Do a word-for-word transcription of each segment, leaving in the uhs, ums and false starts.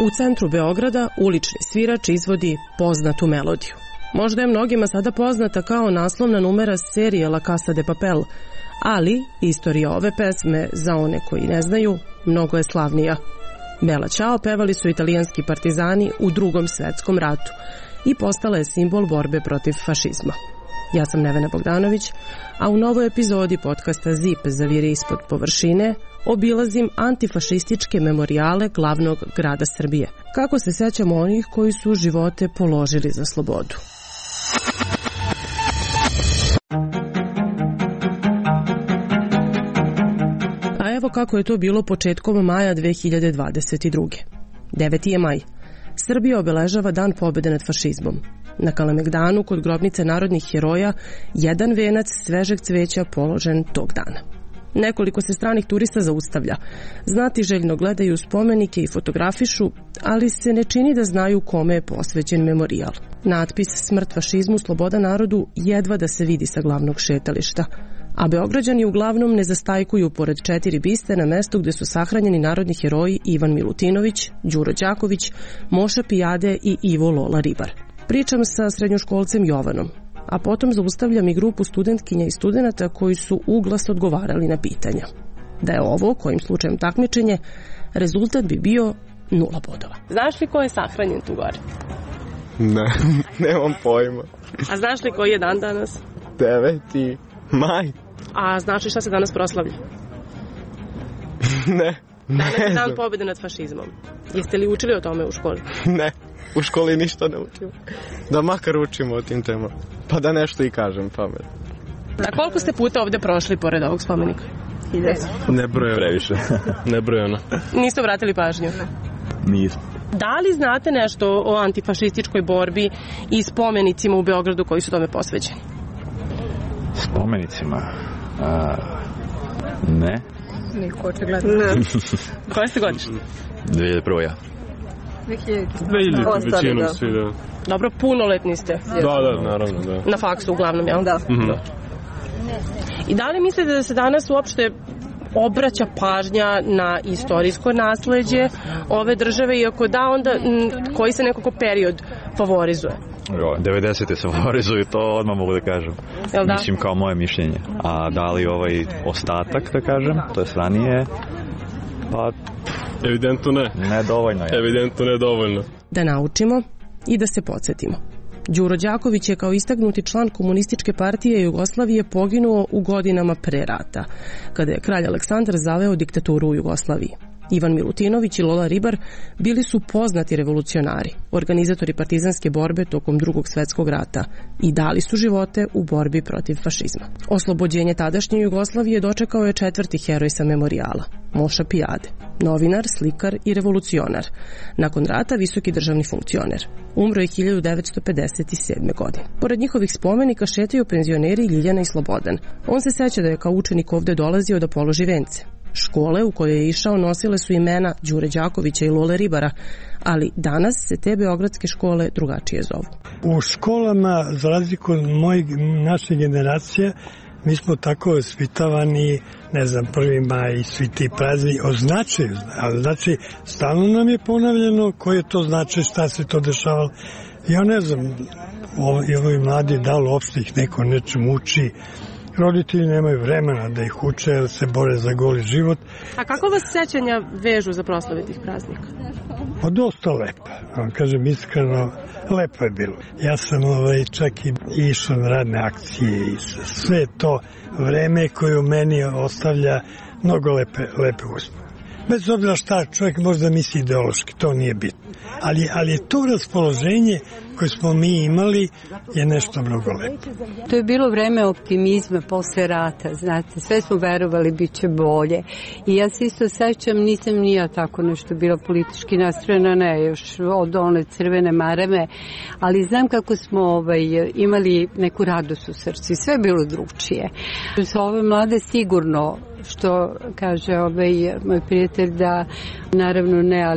U centru Beograda ulični svirač izvodi poznatu melodiju. Možda je mnogima sada poznata kao naslovna numera serije La Casa de Papel, ali istorija ove pesme, za one koji ne znaju, mnogo je slavnija. Bella Ciao pevali su italijanski partizani u Drugom svetskom ratu i postala je simbol borbe protiv fašizma. Ja sam Nevena Bogdanović, a u novoj epizodi podcasta Zip zavire ispod površine obilazim antifašističke memorijale glavnog grada Srbije. Kako se sećamo onih koji su živote položili za slobodu. A evo kako je to bilo početkom maja dve hiljade dvadeset druge. deveti je maj. Srbija obeležava Dan pobjede nad fašizmom. Na Kalemegdanu kod grobnice narodnih heroja jedan venac svežeg cveća položen tog dana. Nekoliko se stranih turista zaustavlja. Znatiželjno gledaju spomenike i fotografišu, ali se ne čini da znaju kome je posvećen memorijal. Natpis Smrt fašizmu, sloboda narodu jedva da se vidi sa glavnog šetališta. A Beograđani uglavnom ne zastajkuju pored četiri biste na mestu gde su sahranjeni narodni heroji Ivan Milutinović, Đuro Đaković, Moša Pijade i Ivo Lola Ribar. Pričam sa srednjoškolcem Jovanom, a potom zaustavljam i grupu studentkinja i studenata koji su uglas odgovarali na pitanja. Da je ovo, kojim slučajem takmičenje, rezultat bi bio nula bodova. Znaš li ko je sahranjen tu gore? Ne, nemam pojma. A znaš li koji je dan danas? deveti maj. A znaš li šta se danas proslavlja? Ne, ne Danas je dan znam. pobjede nad fašizmom. Jeste li učili o tome u školi? Ne, u školi ništa ne učimo. Da makar učimo o tim temama. Pa da nešto i kažem pamet. A koliko ste puta ovde prošli pored ovog spomenika? Nebrojeno. Previše. Nebrojeno. Niste obratili pažnju? Nismo. Da li znate nešto o antifašističkoj borbi i spomenicima u Beogradu koji su tome posvećeni? Spomenicima? A, ne. Niko očigledno. Koje ste godište? dve hiljade prve ja. dve hiljade. dve hiljade, Ostali, većinom da. svi, da. Dobro, punoletni ste. Da, da, naravno, da. Na faksu uglavnom, jel? Da. Mhm. I da li mislite da se danas uopšte obraća pažnja na istorijsko nasleđe ove države, iako da, onda m, koji se nekako period favorizuje? devedesete se favorizuju, to odmah mogu da kažem. Jel da? Mislim kao moje mišljenje. A da li ovaj ostatak, da kažem, to je ranije, pa Evidentno ne. ne dovoljno je. Evidentno ne dovoljno. Da naučimo i da se podsjetimo. Đuro Đaković je kao istaknuti član Komunističke partije Jugoslavije poginuo u godinama pre rata, kada je kralj Aleksandar zaveo diktaturu u Jugoslaviji. Ivan Milutinović i Lola Ribar bili su poznati revolucionari, organizatori partizanske borbe tokom Drugog svetskog rata i dali su živote u borbi protiv fašizma. Oslobođenje tadašnje Jugoslavije dočekao je četvrti heroj sa memorijala, Moša Pijade, novinar, slikar i revolucionar. Nakon rata visoki državni funkcioner. Umro je hiljadu devetsto pedeset sedme. godine. Pored njihovih spomenika šetaju penzioneri Ljiljana i Slobodan. On se seća da je kao učenik ovde dolazio da položi vence. Škole u kojoj je išao nosile su imena Đure Đakovića i Lole Ribara, ali danas se te beogradske škole drugačije zovu. U školama, za razliku od moje naše generacije, mi smo tako vaspitavani, ne znam, prvi maj i svi ti prazni označuju, ali znači stalno nam je ponavljeno koje to znači, šta se to dešavalo. Ja ne znam, ovi, ovi mladi, da li uopšte ih neko nečem uči, roditelji nemaju vremena da ih uče jer se bore za goli život. A kako vas sećanja vežu za proslave tih praznika? Pa dosta lepo, vam kažem iskreno, lepo je bilo. Ja sam ovaj, čak i išao na radne akcije i sve to vreme koje u meni ostavlja mnogo lepe, lepe uspomene. Bez obzira šta čovjek možda misli ideološki, to nije bitno. Ali, ali to raspoloženje koje smo mi imali je nešto mnogo lepo. To je bilo vreme optimizma posle rata, znate, sve smo verovali bit će bolje. I ja se isto sećam, nisam ni ja tako nešto bila politički nastrojena, ne, još od one crvene marame, ali znam kako smo ovaj, imali neku radost u srcu i sve je bilo drugčije. Sa ove mlade sigurno, što kaže ovaj, moj prijatelj, da naravno ne, ali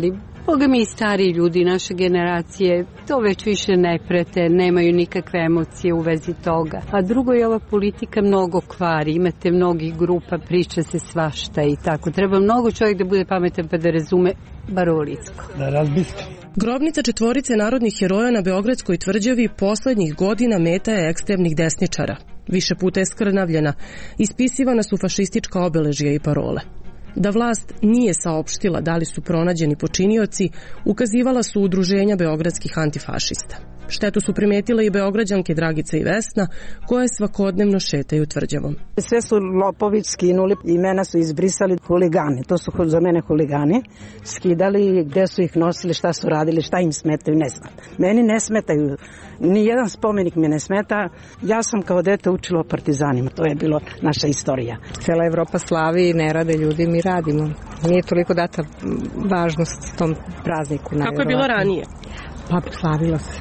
Boga mi, stariji ljudi, naše generacije, to već više ne prete, nemaju nikakve emocije u vezi toga. A drugo je ova politika mnogo kvari, imate mnogih grupa, priča se svašta i tako. Treba mnogo čovjek da bude pametan pa da razume bar ovo litsko. Da razbiste. Grobnica četvorice narodnih heroja na Beogradskoj tvrđavi poslednjih godina meta je ekstremnih desničara. Više puta je skrnavljena, ispisivana su fašistička obeležja i parole. Da vlast nije saopštila da li su pronađeni počinioci, ukazivala su udruženja beogradskih antifašista. Štetu su primetile i beograđanke Dragica i Vesna, koje svakodnevno šetaju tvrđavom. Sve su lopovi skinuli, imena su izbrisali, huligani, to su za mene huligani, skidali, gde su ih nosili, šta su radili, šta im smetaju, ne znam. Meni ne smetaju, ni jedan spomenik mi ne smeta, ja sam kao dete učila o partizanima, to je bilo naša istorija. Cela Evropa slavi i ne rade ljudi, mi radimo. Nije toliko data važnost tom prazniku. Kako je bilo ranije? Pa slavilo se.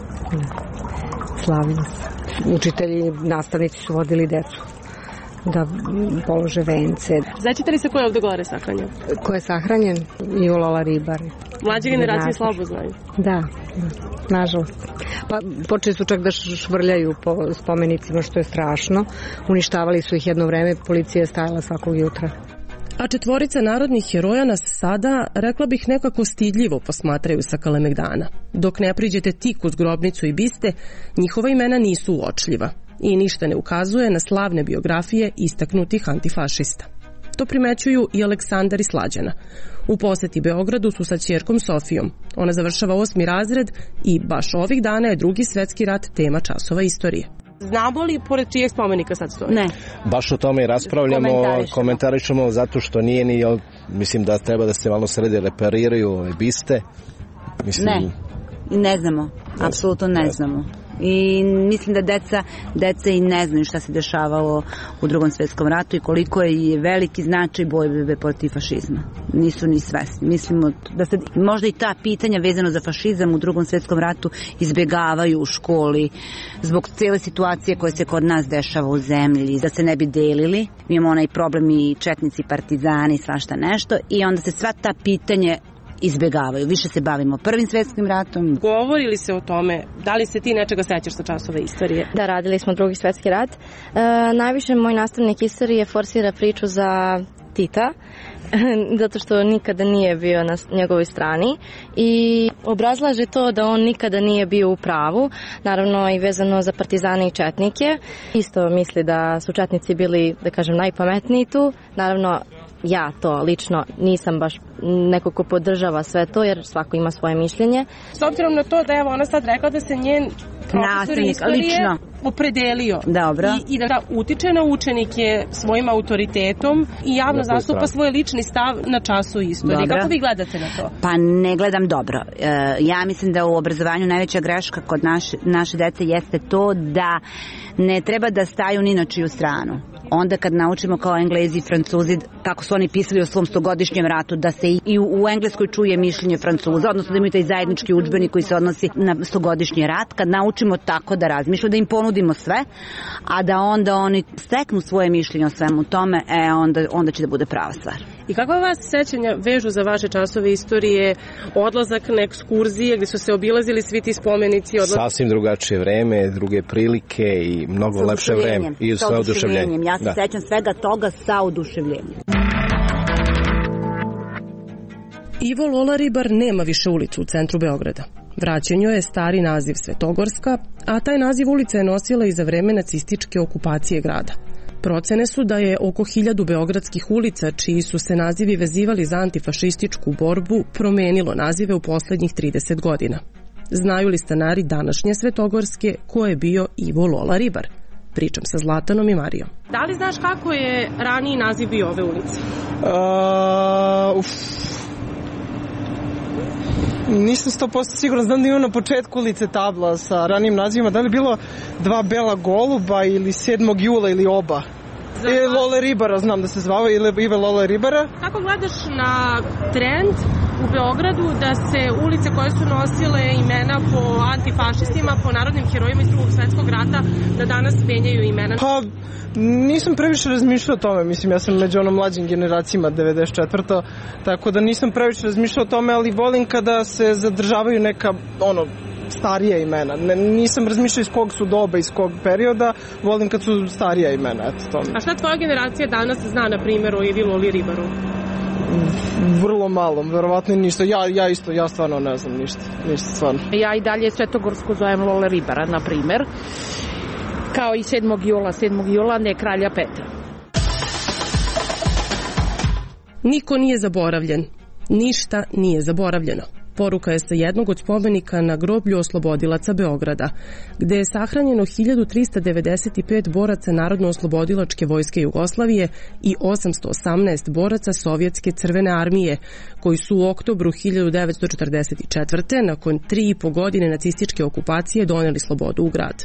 Slavilo se. Učitelji, nastavnici su vodili decu da polože vence. Značite li se ko je ovde gore sahranjen? Ko je sahranjen? Ivo Lola Ribar. Mlađe generacije slabo znaju. Da, nažalost. Pa počeli su čak da švrljaju po spomenicima, što je strašno. Uništavali su ih jedno vreme, policija je stajala svakog jutra. A četvorica narodnih heroja nas sada, rekla bih, nekako stidljivo posmatraju sa Kalemegdana. Dok ne priđete tik uz grobnicu i biste, njihova imena nisu uočljiva i ništa ne ukazuje na slavne biografije istaknutih antifašista. To primećuju i Aleksandar i Slađana. U poseti Beogradu su sa ćerkom Sofijom. Ona završava osmi razred i baš ovih dana je Drugi svetski rat tema časova istorije. Znamo li pored čijeg spomenika sad stoji? Ne. Baš o tome i raspravljamo, komentarišemo. komentarišemo zato što nije ni, mislim da treba da se malo sredi repariraju ove biste. Mislim, ne, ne znamo, apsolutno ne znamo. I mislim da deca, deca i ne znaju šta se dešavalo u Drugom svetskom ratu i koliko je veliki značaj borbe protiv fašizma. Nisu ni svesni. Mislimo da se možda i ta pitanja vezano za fašizam u Drugom svetskom ratu izbegavaju u školi zbog cele situacije koje se kod nas dešava u zemlji, da se ne bi delili. Mi imamo onaj problem i četnici, partizani, svašta nešto i onda se sva ta pitanje izbegavaju. Više se bavimo Prvim svetskim ratom. Govori li se o tome? Da li se ti nečega sećaš sa časova istorije? Da, radili smo Drugi svetski rat. E, najviše moj nastavnik istorije forsira priču za Tita, zato što nikada nije bio na njegovoj strani i obrazlaže to da on nikada nije bio u pravu, naravno i vezano za partizane i četnike. Isto misli da su četnici bili, da kažem, najpametniji tu. Naravno, ja to lično nisam baš neko ko podržava sve to, jer svako ima svoje mišljenje. S obzirom na to da je ona sad rekla da se njen profesor istorije lično opredelio Dobro. I, i da utiče na učenike svojim autoritetom i javno zastupa svoj lični stav na času istorije. Dobro. Kako vi gledate na to? Pa ne gledam dobro. E, ja mislim da u obrazovanju najveća greška kod naše, naše dece jeste to da ne treba da staju ni na čiju stranu. Onda kad naučimo kao Englezi i Francuzi kako su oni pisali o svom stogodišnjem ratu, da se i u, u Engleskoj čuje mišljenje Francuza, odnosno da imaju taj zajednički udžbenik koji se odnosi na stogodišnji rat, kad naučimo tako da razmišljamo, da im ponudimo sve, a da onda oni steknu svoje mišljenje o svemu tome, e, onda, onda će da bude prava stvar. I kakva vas sećanja vežu za vaše časove istorije, odlazak na ekskurzije gdje su se obilazili svi ti spomenici? Odlaz... Sasvim drugačije vreme, druge prilike i mnogo lepše vreme. I sa oduševljenjem. Ja se da. sećam svega toga sa oduševljenjem. Ivo Lola Ribar nema više ulicu u centru Beograda. Vraćen joj je stari naziv Svetogorska, a taj naziv ulica je nosila i za vreme nacističke okupacije grada. Procene su da je oko hiljadu beogradskih ulica, čiji su se nazivi vezivali za antifašističku borbu, promenilo nazive u poslednjih trideset godina. Znaju li stanari današnje Svetogorske ko je bio Ivo Lola Ribar? Pričam sa Zlatanom i Marijom. Da li znaš kako je raniji naziv bio ove ulice? Uh, uf. Nisam sto posto sigurno, znam da ima na početku ulice tabla sa ranijim nazivima, da li bilo dva bela goluba ili sedmog jula ili oba. Ili Lola Ribara, znam da se zvao, ili Ive Lola Ribara. Kako gledaš na trend u Beogradu da se ulice koje su nosile imena po antifašistima, po narodnim herojima iz drugog svetskog rata, da danas menjaju imena? Pa, nisam previše razmišljao o tome, mislim, ja sam među onom mlađim generacijama devedeset četvrta tako da nisam previše razmišljao o tome, ali volim kada se zadržavaju neka, ono, starija imena. Ne, nisam razmišljao iz kog su doba, iz kog perioda, volim kad su starija imena, eto to. A šta tvoja generacija danas zna, na primjer, o Ivi Loli Ribaru? Vrlo malo, verovatno ništa. Ja, ja isto, ja stvarno ne znam ništa, ništa stvarno. Ja i dalje Svetogorsku zovem Lole Ribara, na primjer, kao i sedmog jula, sedmog jula, ne kralja Petra. Niko nije zaboravljen. Ništa nije zaboravljeno. Poruka je sa jednog od spomenika na groblju oslobodilaca Beograda, gde je sahranjeno hiljadu trista devedeset pet boraca Narodno-oslobodilačke vojske Jugoslavije i osamsto osamnaest boraca Sovjetske crvene armije, koji su u oktobru hiljadu devetsto četrdeset četvrte nakon tri i po godine nacističke okupacije doneli slobodu u grad.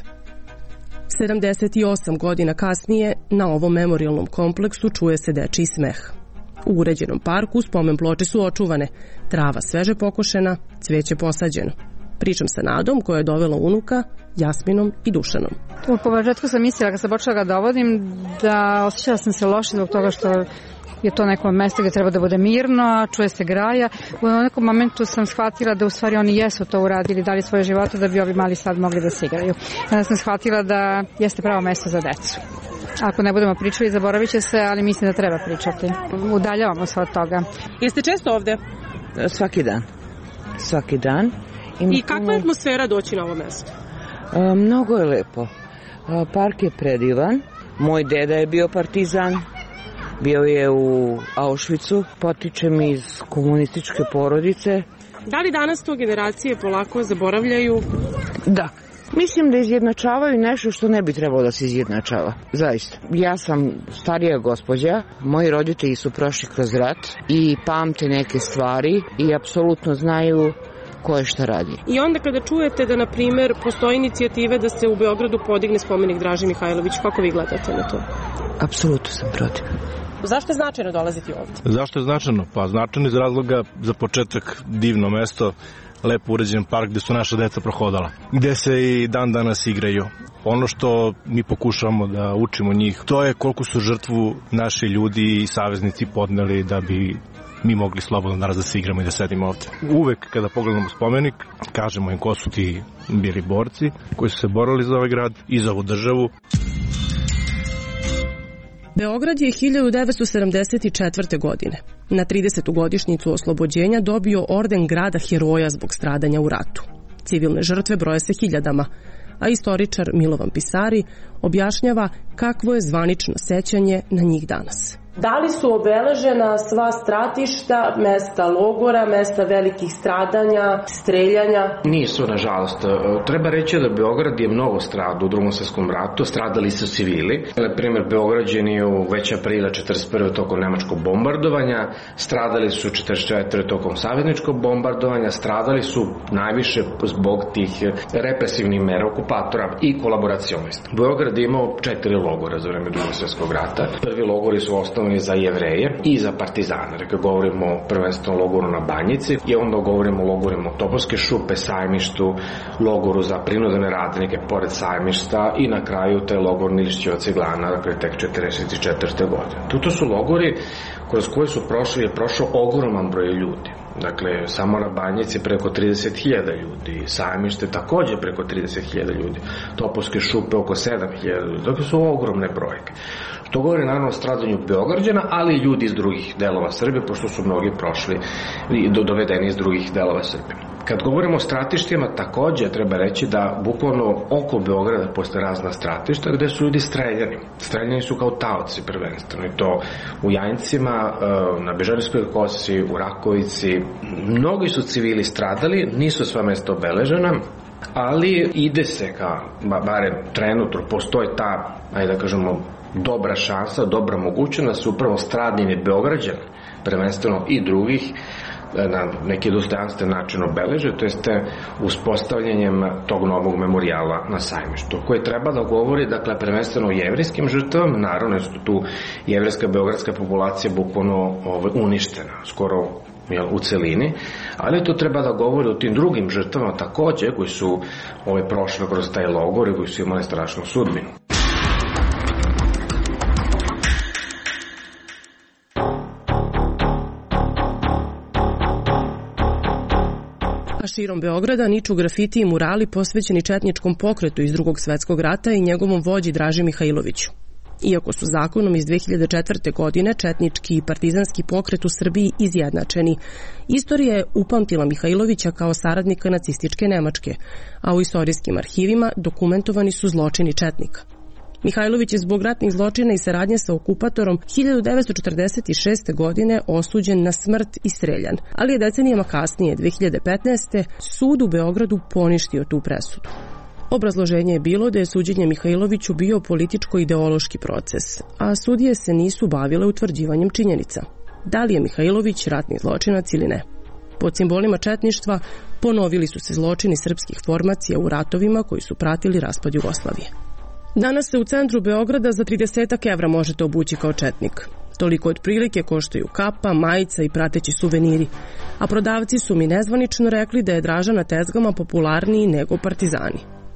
sedamdeset osam godina kasnije na ovom memorijalnom kompleksu čuje se dečiji smeh. U uređenom parku spomen ploče su očuvane, trava sveže pokošena, cveće posađeno. Pričam sa Nadom koja je dovela unuka, Jasminom i Dušanom. U početku sam mislila kad sam počela ga dovodim da osjećala sam se loše zbog toga što je to neko mesto gdje treba da bude mirno, a čuje se graja. U nekom momentu sam shvatila da u stvari oni jesu to uradili, dali svoje živote da bi ovi mali sad mogli da se igraju. Onda sam shvatila da jeste pravo mesto za decu. Ako ne budemo pričali, zaboravit će se, ali mislim da treba pričati. Udaljavamo se od toga. Jeste često ovde? Svaki dan. Svaki dan. Ima I kakva je atmosfera doći na ovo mesto? A, mnogo je lepo. A, park je predivan. Moj deda je bio partizan. Bio je u Auschwitzu. Potičem iz komunističke porodice. Da li danas to generacije polako zaboravljaju? Da. Mislim da izjednačavaju nešto što ne bi trebalo da se izjednačava. Zaista. Ja sam starija gospođa, moji roditelji su prošli kroz rat i pamte neke stvari i apsolutno znaju ko je šta radi. I onda kada čujete da, na primjer, postoji inicijative da se u Beogradu podigne spomenik Draži Mihajlović, kako vi gledate na to? Apsolutno sam protiv. Zašto je značajno dolaziti ovdje? Zašto je značajno? Pa značajno iz razloga za početak divno mesto, lepo uređen park gde su naša deca prohodala, gde se i dan danas igraju. Ono što mi pokušavamo da učimo njih, to je koliko su žrtvu naši ljudi i saveznici podneli da bi mi mogli slobodno danas da se igramo i da sedimo ovde. Uvek kada pogledamo spomenik, kažemo im ko su ti bili borci koji su se borili za ovaj grad i za ovu državu. Beograd je hiljadu devetsto sedamdeset četvrte. godine na tridesetu godišnjicu oslobođenja dobio orden grada heroja zbog stradanja u ratu. Civilne žrtve broje se hiljadama, a istoričar Milovan Pisari objašnjava kakvo je zvanično sećanje na njih danas. Da li su obeležena sva stratišta, mesta logora, mesta velikih stradanja, streljanja? Nisu, nažalost. Treba reći da Beograd je mnogo stradao u drugom svjetskom ratu, stradali su civili. Na primjer, Beograđani u već aprila četrdeset prve tokom nemačkog bombardovanja, stradali su četrdeset četvrte tokom savezničkog bombardovanja, stradali su najviše zbog tih represivnih mera okupatora i kolaboracionista. Beograd je imao četiri logora za vreme drugog svjetskog rata. Prvi logori su ostali za Jevreje i za partizane. Dakle, govorimo prvenstveno o logoru na Banjici i onda govorimo o logorima u Topovske šupe, Sajmištu, logoru za prinudene radnike pored Sajmišta i na kraju taj logor Nilišćeva ciglana, dakle, tek četrdeset četvrte. godine. To su logori kroz koje su prošli, je prošao ogroman broj ljudi. Dakle, samo na Banjici preko trideset hiljada ljudi, Sajmište takođe preko trideset hiljada ljudi, Topovske šupe oko sedam hiljada ljudi. Dakle, su ogromne brojke. To govori naravno o stradanju Beograđana, ali i ljudi iz drugih delova Srbije, pošto su mnogi prošli i dovedeni iz drugih delova Srbije. Kad govorimo o stratištima, takođe treba reći da bukvalno oko Beograda postoje razna stratišta gde su ljudi streljani. Streljani su kao taoci prvenstveno, i to u Jajincima, na Bežarijskoj kosi, u Rakovici. Mnogi su civili stradali, nisu sva mesta obeležena, ali ide se ka, barem trenutno, postoji ta, ajde da kažemo, dobra šansa, dobra mogućnost da se upravo stradnjeni Beograđani, prvenstveno i drugih, na neki dostojanstven način obeleže, to jeste uspostavljanjem tog novog memorijala na Sajmištu, koji treba da govori, dakle, prvenstveno o jevrijskim žrtvama, naravno je tu jevrejska beogradska populacija bukvalno uništena, skoro jel, u celini, ali to treba da govori o tim drugim žrtvama takođe koji su ove prošle kroz taj logor i koji su imali strašnu sudbinu. A širom Beograda niču grafiti i murali posvećeni četničkom pokretu iz Drugog svetskog rata i njegovom vođi Draži Mihajloviću. Iako su zakonom iz dve hiljade četvrte. godine četnički i partizanski pokret u Srbiji izjednačeni, istorija je upamtila Mihajlovića kao saradnika nacističke Nemačke, a u istorijskim arhivima dokumentovani su zločini četnika. Mihajlović je zbog ratnih zločina i saradnje sa okupatorom hiljadu devetsto četrdeset šeste. godine osuđen na smrt i streljan, ali je decenijama kasnije, dve hiljade petnaeste. sud u Beogradu poništio tu presudu. Obrazloženje je bilo da je suđenje Mihajloviću bio političko-ideološki proces, a sudije se nisu bavile utvrđivanjem činjenica. Da li je Mihajlović ratni zločinac ili ne? Pod simbolima četništva ponovili su se zločini srpskih formacija u ratovima koji su pratili raspad Jugoslavije. Danas se u centru Beograda za trideset evra možete obući kao četnik. Toliko otprilike koštaju kapa, majica i prateći suveniri, a prodavci su mi nezvanično rekli da je Draža na tezgama popularniji nego partizani.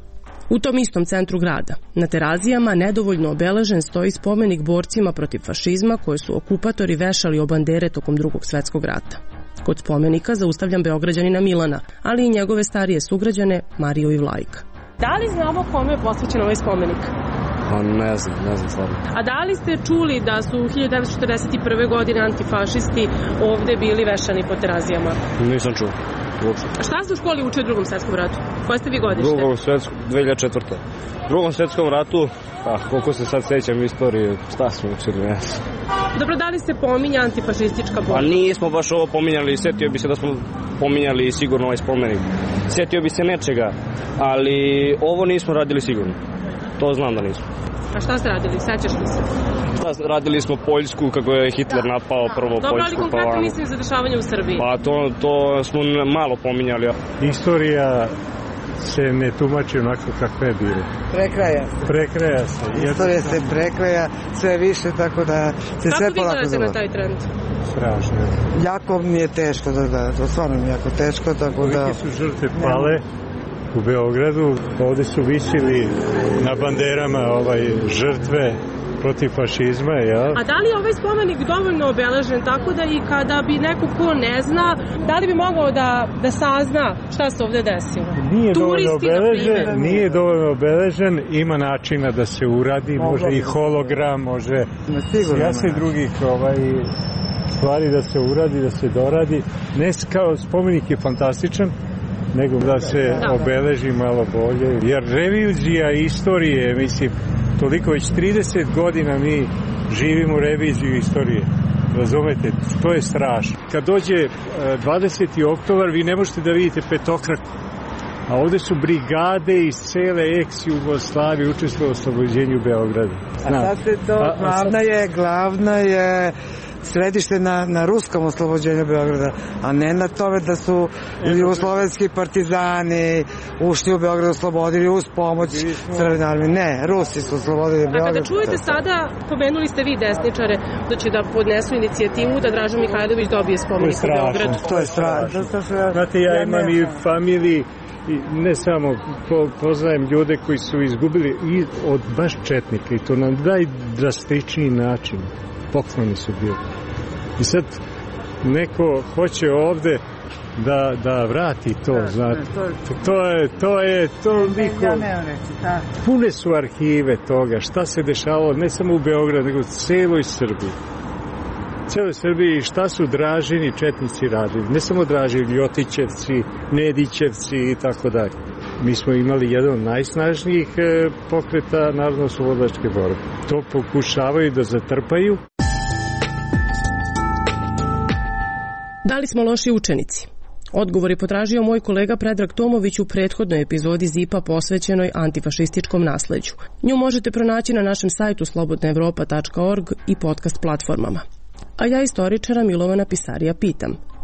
U tom istom centru grada, na Terazijama, nedovoljno obeležen stoji spomenik borcima protiv fašizma koje su okupatori vešali o bandere tokom Drugog svetskog rata. Kod spomenika zaustavljam Beograđanina Milana, ali i njegove starije sugrađane Mariju i Vlajka. Da li znamo kome je posvećen ovaj spomenik? Pa ne znam, ne znam stvarno. A da li ste čuli da su hiljadu devetsto četrdeset prve. godine antifašisti ovde bili vešani po Terazijama? Nisam čuo. Uopšte. A šta ste u školi učili u Drugom svetskom ratu? Koje ste vi godište? Drugom svetskom, dve hiljade četvrte. U Drugom svetskom ratu, pa koliko se sad sećam istorije, šta smo učili, ne znam. Dobro, da li se pominja antifašistička borba? Pa nismo baš ovo pominjali, setio bi se da smo pominjali sigurno ovaj spomenik. Setio bi se nečega, ali ovo nismo radili sigurno. To znam da nismo. A šta ste radili? Sećaš li se? Šta, radili smo Poljsku, kako je Hitler napao prvo Poljsku. Dobro, ali konkretno mislim za dešavanje u Srbiji. Pa to, to smo malo pominjali. Istorija se ne tumači onako kako je bilo. Prekraja. Prekraja se. Istorija se prekraja sve više, tako da se kako sve polako vi gledate na taj trend? Strašno. Jako mi je teško da da, to stvarno mi je jako teško, tako da... Koliki su žrtve pale u Beogradu, ovde su visili na banderama ovaj, žrtve protiv fašizma, ja. A da li je ovaj spomenik dovoljno obeležen tako da i kada bi neko ko ne zna, da li bi mogao da, da sazna šta se ovde desilo? Nije dovoljno obeležen, nije dovoljno obeležen, ima načina da se uradi, može i hologram, može jasne drugih ovaj, stvari da se uradi, da se doradi. Ne kao spomenik je fantastičan, nego da se obeleži malo bolje. Jer revizija istorije, mislim, toliko već trideset godina mi živimo reviziju istorije. Razumete, to je strašno. Kad dođe dvadeseti oktobar, vi ne možete da vidite petokraku. A ovde su brigade iz cele ex-Jugoslavije učestvovali u oslobođenju Beograda. A sad se to, glavna je, glavna je središte na, na ruskom oslobođenju Beograda, a ne na tome da su jugoslovenski partizani ušli u Beograd, oslobodili uz pomoć Crvene armije. Ne, Rusi su oslobodili Beograd. A kada čujete sada, pomenuli ste vi desničare, da će da podnesu inicijativu da Draža Mihajlović dobije spomenik u Beogradu. To je strašno. Znate, ja imam i familiji, i ne samo po, poznajem ljude koji su izgubili i od baš četnika i to na najdrastičniji način. Pokloni su bili. I sad neko hoće ovde da, da vrati to, da, znate. To je, to je, to liko... Pune su arhive toga, šta se dešavalo, ne samo u Beogradu, nego u celoj Srbiji. Celoj Srbiji šta su Dražini četnici radili. Ne samo Dražini, Ljotićevci, Nedićevci i tako dalje. Mi smo imali jedan od najsnažnijih pokreta narodno-slobodačke borbe. To pokušavaju da zatrpaju. Da li smo loši učenici? Odgovor je potražio moj kolega Predrag Tomović u prethodnoj epizodi Zipa posvećenoj antifašističkom nasleđu. Nju možete pronaći na našem sajtu slobodna evropa tačka org i podcast platformama. A ja istoričara Milovana Pisarija pitam,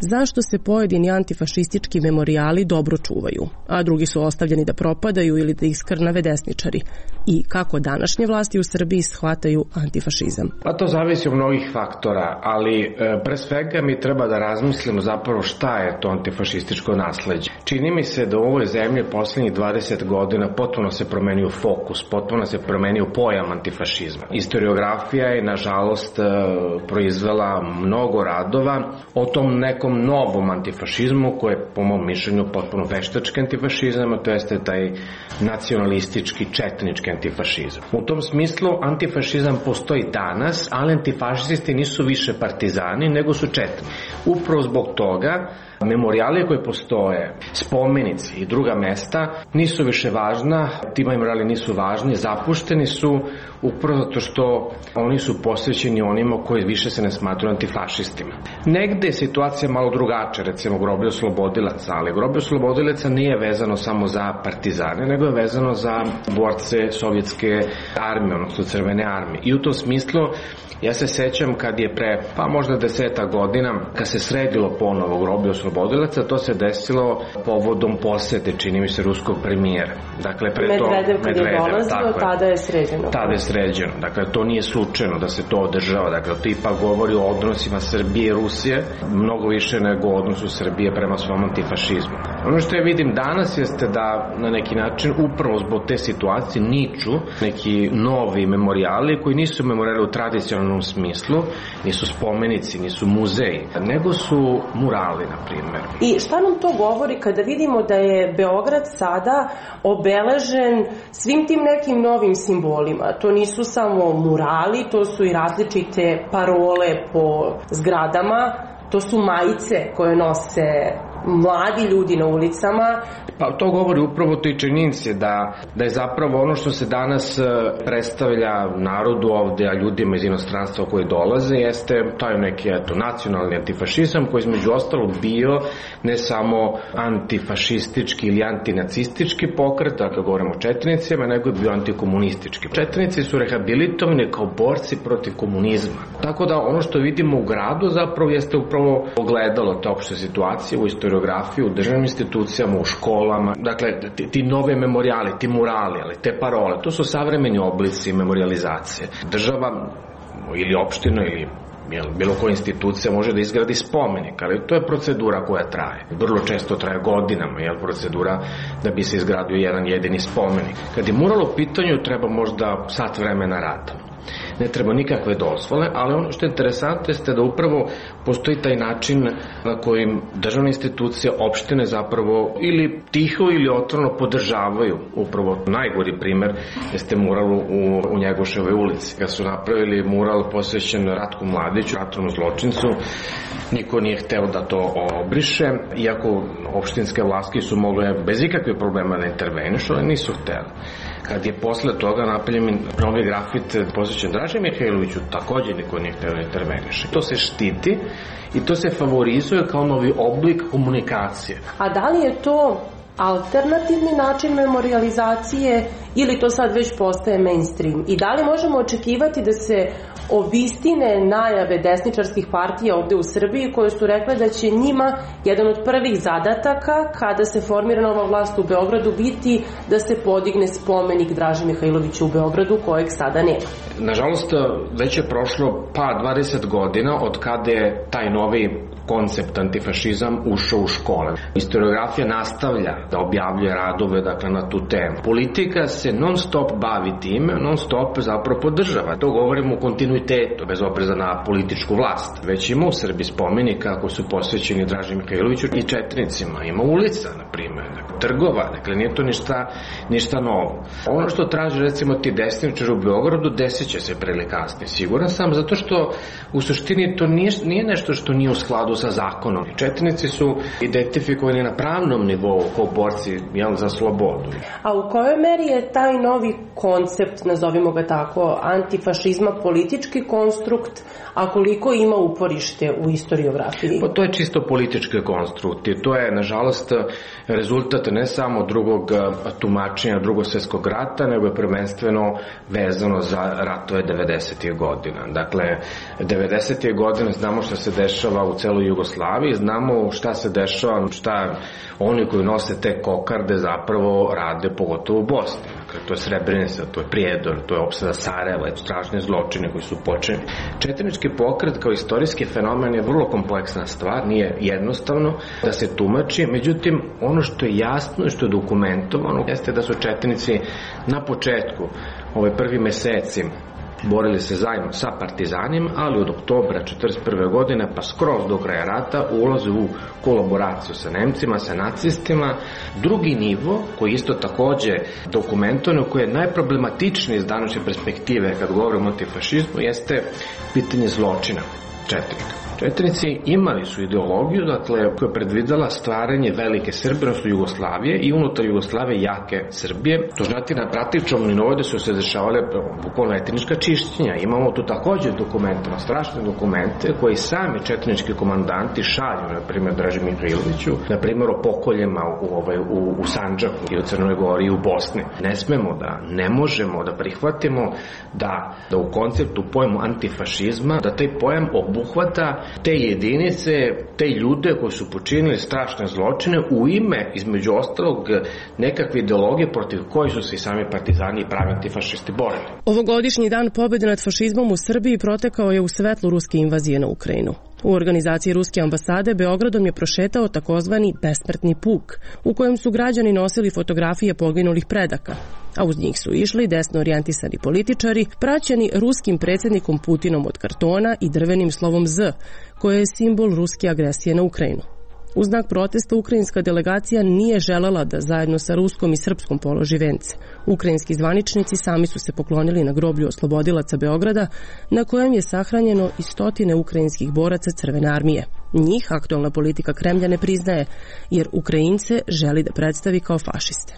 zašto se pojedini antifašistički memorijali dobro čuvaju, a drugi su ostavljeni da propadaju ili da ih skrnave desničari, i kako današnje vlasti u Srbiji shvataju antifašizam. Pa to zavisi od mnogih faktora, ali pre svega mi treba da razmislimo zapravo šta je to antifašističko nasleđe. Čini mi se da u ovoj zemlji poslednjih dvadeset godina potpuno se promenio fokus, potpuno se promenio pojam antifašizma. Historiografija je, nažalost, proizvela mnogo radova o tom nekom novom antifašizmu, koji je, po mom mišljenju, potpuno veštački antifašizam, a to jeste taj nacionalistički, četnički antifašizam. U tom smislu antifašizam postoji danas, ali antifašisti nisu više partizani, nego su četni. Upravo zbog toga memorijali koji postoje, spomenici i druga mesta nisu više važna, ti memorijali nisu važni, zapušteni su upravo zato što oni su posvećeni onima koji više se ne smatruju antifašistima. Negde je situacija malo drugačija, recimo groblje oslobodilaca, ali groblje oslobodilaca nije vezano samo za partizane, nego je vezano za borce sovjetske armije, odnosno crvene armije. I u tom smislu ja se sećam kad je pre, pa možda deseta godina, kad se sredilo ponovo groblje oslobodilaca, to se desilo povodom posete, čini mi se, ruskog premijera. Dakle, pre to Medvedev kad je dolazio, tada je sređeno. Tada je sređeno. Dakle, to nije slučajno da se to održava. Dakle, to ipak govori o odnosima Srbije i Rusije, mnogo više nego o odnosu Srbije prema svom antifašizmu. Ono što ja vidim danas jeste da na neki način upravo zbog te situacije niču neki novi memorijali koji nisu memorijali u tradicionalnom smislu, nisu spomenici, nisu muzeji, nego su murali, na primjer. I šta nam to govori kada vidimo da je Beograd sada obeležen svim tim nekim novim simbolima? To nisu samo murali, to su i različite parole po zgradama, to su majice koje nose mladi ljudi na ulicama. Pa to govori upravo toj činjenici da, da je zapravo ono što se danas predstavlja narodu ovde, a ljudima iz inostranstva koji dolaze, jeste taj neki eto, nacionalni antifašizam koji između ostalog bio ne samo antifašistički ili antinacistički pokret, dakle govorimo o četnicima, nego je bio antikomunistički. Četnici su rehabilitovani kao borci protiv komunizma. Tako da ono što vidimo u gradu zapravo jeste upravo ogledalo te opšte situacije u historiografiji, u državnim institucijama, u školama. Dakle, ti, ti nove memorijali, ti murali, ali te parole, to su savremeni oblici memorijalizacije. Država ili opština ili jel, bilo koja institucija može da izgradi spomenik, ali to je procedura koja traje. Vrlo često traje godinama, jel, procedura da bi se izgradio jedan jedini spomenik. Kad je mural u pitanju, treba možda sat vremena rada. Ne treba nikakve dozvole, ali ono što je interesantno jeste da upravo postoji taj način na kojim državne institucije, opštine zapravo ili tiho ili otvoreno podržavaju. Upravo najgori primer jeste mural u, u Njegoševoj ulici. Kad su napravili mural posvećen Ratku Mladiću, ratnom zločincu, niko nije hteo da to obriše, iako opštinske vlasti su mogle bez ikakvih problema da intervenišu, ali nisu hteli. Kad je posle toga napravljen novi grafit posvećen Draži Mihajloviću, takođe niko nije hteo da interveniše. To se štiti i to se favorizuje kao novi oblik komunikacije. A da li je to alternativni način memorijalizacije ili to sad već postaje mainstream? I da li možemo očekivati da se obistine najave desničarskih partija ovde u Srbiji koje su rekle da će njima jedan od prvih zadataka kada se formira nova vlast u Beogradu biti da se podigne spomenik Draži Mihajloviću u Beogradu kojeg sada nema? Nažalost, već je prošlo pa dvadeset godina od kada je taj novi koncept antifašizam ušao u škole. Historiografija nastavlja da objavljuje radove dakle, na tu temu. Politika se non stop bavi time, non stop zapravo podržava. To govorimo u kontinuitetu, bez opreza na političku vlast. Već ima u Srbiji spomenika koji su posvećeni Draži Mihajloviću i četnicima. Ima ulica, na primjer, dakle, trgova, dakle nije to ništa, ništa novo. Ono što traže recimo ti desničari u Beogradu desit će se pre ili kasnije. Siguran sam, zato što u suštini to nije, nije nešto što nije u skladu sa zakonom. Četnici su identifikovani na pravnom nivou kao borci jel, za slobodu. A u kojoj meri je taj novi koncept, nazovimo ga tako, antifašizma politički politički konstrukt, a koliko ima uporište u istoriografiji? Pa to je čisto politički konstrukt i to je, nažalost, rezultat ne samo drugog tumačenja drugog svjetskog rata, nego je prvenstveno vezano za ratove devedesetih godina. Dakle, devedesetih godina znamo šta se dešava u celoj Jugoslaviji, znamo šta se dešava, šta oni koji nose te kokarde zapravo rade, pogotovo u Bosni. Dakle, to je Srebrenica, to je Prijedor, to je opsada Sarajeva, to strašne zločine koji su počinjeni. Četnički pokret kao istorijski fenomen je vrlo kompleksna stvar, nije jednostavno da se tumači, međutim, ono što je jasno i što je dokumentovano jeste da su četnici na početku, ove prvi meseci, borili se zajedno sa partizanima, ali od oktobra četrdeset prve godine pa skroz do kraja rata ulaze u kolaboraciju sa Nemcima, sa nacistima. Drugi nivo, koji isto takođe dokumentovano, koji je najproblematičniji iz današnje perspektive kad govorimo o antifašizmu, jeste pitanje zločina četnika. Četnici imali su ideologiju, dakle, koja je predvidela stvaranje velike Srbije, odnosno Jugoslavije i unutar Jugoslavije jake Srbije. To znači na praktičnom nivou da su se dešavale bukvalno etnička čišćenja. Imamo tu takođe dokumente, strašne dokumente koji sami četnički komandanti šalju, na primjer Draži Mihajloviću, na primjer o pokoljima u, ovaj, u, u Sandžaku i u Crnoj Gori i u Bosni. Ne smemo da, ne možemo da prihvatimo da, da u konceptu pojmu antifašizma, da taj pojam obuhvata te jedinice, te ljude koji su počinili strašne zločine u ime, između ostalog, nekakve ideologije protiv koje su se i sami partizani i pravi antifašisti borili. Ovogodišnji dan pobjede nad fašizmom u Srbiji protekao je u svetlu ruske invazije na Ukrajinu. U organizaciji Ruske ambasade Beogradom je prošetao takozvani besmrtni puk, u kojem su građani nosili fotografije poginulih predaka, a uz njih su išli desno orijentisani političari, praćeni ruskim predsjednikom Putinom od kartona i drvenim slovom Z, koje je simbol ruske agresije na Ukrajinu. U znak protesta ukrajinska delegacija nije želela da zajedno sa ruskom i srpskom položi vence. Ukrajinski zvaničnici sami su se poklonili na groblju oslobodilaca Beograda, na kojem je sahranjeno i stotine ukrajinskih boraca Crvene armije. Njih aktualna politika Kremlja ne priznaje, jer Ukrajince želi da predstavi kao fašiste.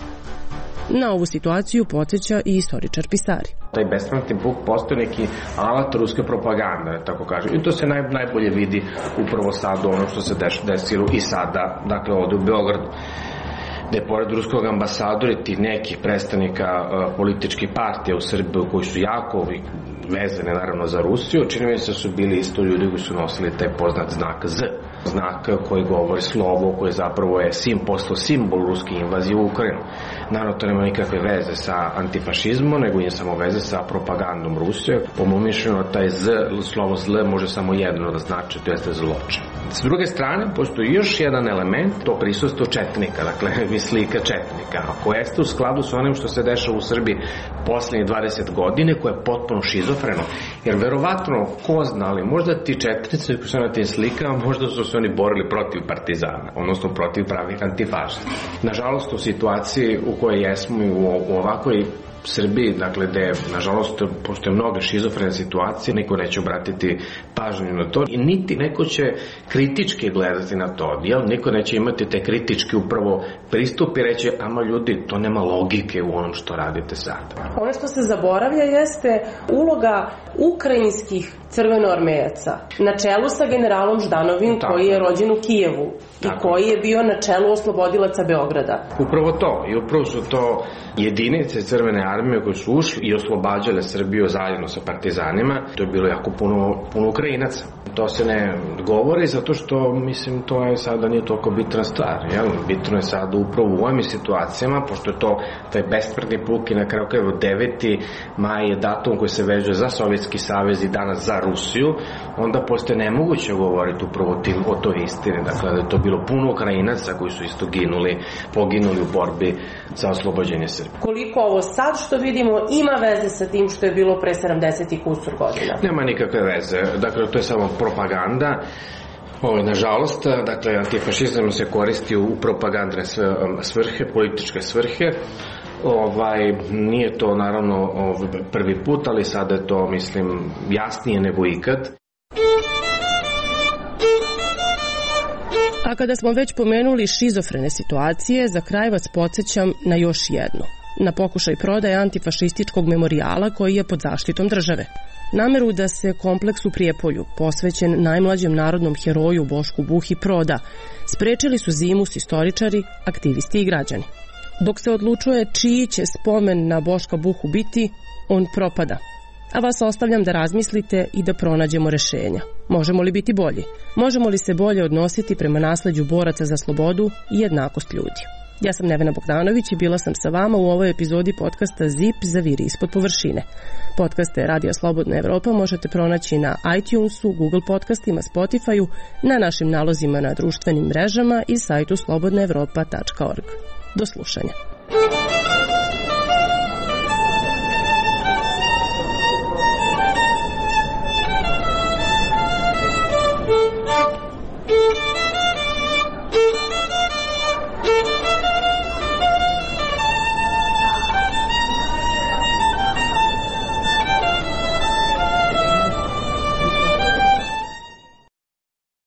Na ovu situaciju podsjeća i istoričar Pisari. Taj besmrtni puk postoji neki alat ruske propagande, tako kažem. I to se naj, najbolje vidi upravo sad ono što se deš, desilo i sada, dakle ovde u Beogradu, da je pored ruskog ambasadora i tih nekih predstavnika uh, političkih partija u Srbiji koji su jako vezane naravno za Rusiju, čini mi se da su bili isto ljudi koji su nosili taj poznat znak Z, znak koji govori slovo, koji zapravo je sim, postao simbol ruske invazije u Ukrajinu. Naravno, to nema nikakve veze sa antifašizmom, nego je samo veze sa propagandom Rusije. Po mom mišljenju, taj Z, slovo zl može samo jedno da znači, to jeste zločin. S druge strane, postoji još jedan element, to prisustvo četnika, dakle, slika četnika, koja jeste u skladu sa onim što se dešava u Srbiji poslednjih dvadeset godine, koje je potpuno šizofreno, jer verovatno, ko zna, ali možda ti četnici koji su na tim slikama, možda su se oni borili protiv partizana, odnosno protiv pravih antifašista. Nažalost, u situaciji u kojoj jesmo i u, u ovakvoj Srbiji, dakle, gde, nažalost, postoje mnoge šizofrene situacije, niko neće obratiti pažnju na to i niti neko će kritički gledati na to, jel? Niko neće imati te kritički upravo pristup i reći, ama ljudi, to nema logike u onom što radite sad. Ono što se zaboravlja jeste uloga ukrajinskih crvenoarmejaca na čelu sa generalom Ždanovim, tako, koji je rođen u Kijevu i tako, koji je bio na čelu oslobodilaca Beograda. Upravo to, i upravo su to jedinice Crvene armije koje su ušli i oslobađale Srbiju zajedno sa partizanima. To je bilo jako puno, puno Ukrajinaca. To se ne govori zato što, mislim, to je sada nije toliko bitna stvar. Jel? Bitno je sada upravo u ovim situacijama, pošto je to taj besmrtni puk i na kraju krajeva deveti maj je datum koji se veže za Sovjetski savez i danas za Rusiju, onda postoje nemoguće govoriti upravo o toj istini. Dakle, da je to bilo puno Ukrajinaca koji su isto ginuli, poginuli u borbi za oslobođenje Srbije. Koliko ovo sad što vidimo ima veze sa tim što je bilo pre sedamdeset i kusur godina? Nema nikakve veze. Dakle, to je samo propaganda. Ovo, nažalost, dakle, antifašizam se koristi u propagandne svrhe, političke svrhe. Ovaj, nije to naravno ovaj, prvi put, ali sada je to, mislim, jasnije nego ikad. A kada smo već pomenuli šizofrene situacije, za kraj vas podsjećam na još jedno. Na pokušaj prodaje antifašističkog memorijala koji je pod zaštitom države. Nameru da se kompleks u Prijepolju, posvećen najmlađem narodnom heroju Bošku Buhi, proda, sprečili su zimus istoričari, aktivisti i građani. Dok se odlučuje čiji će spomen na Boška Buhu biti, on propada. A vas ostavljam da razmislite i da pronađemo rešenja. Možemo li biti bolji? Možemo li se bolje odnositi prema nasleđu boraca za slobodu i jednakost ljudi? Ja sam Nevena Bogdanović i bila sam sa vama u ovoj epizodi podcasta Zip zaviri ispod površine. Podcaste Radija Slobodna Evropa možete pronaći na iTunesu, Google podcastima, Spotifyu, na našim nalozima na društvenim mrežama i sajtu slobodna evropa tačka org. Do slušanja.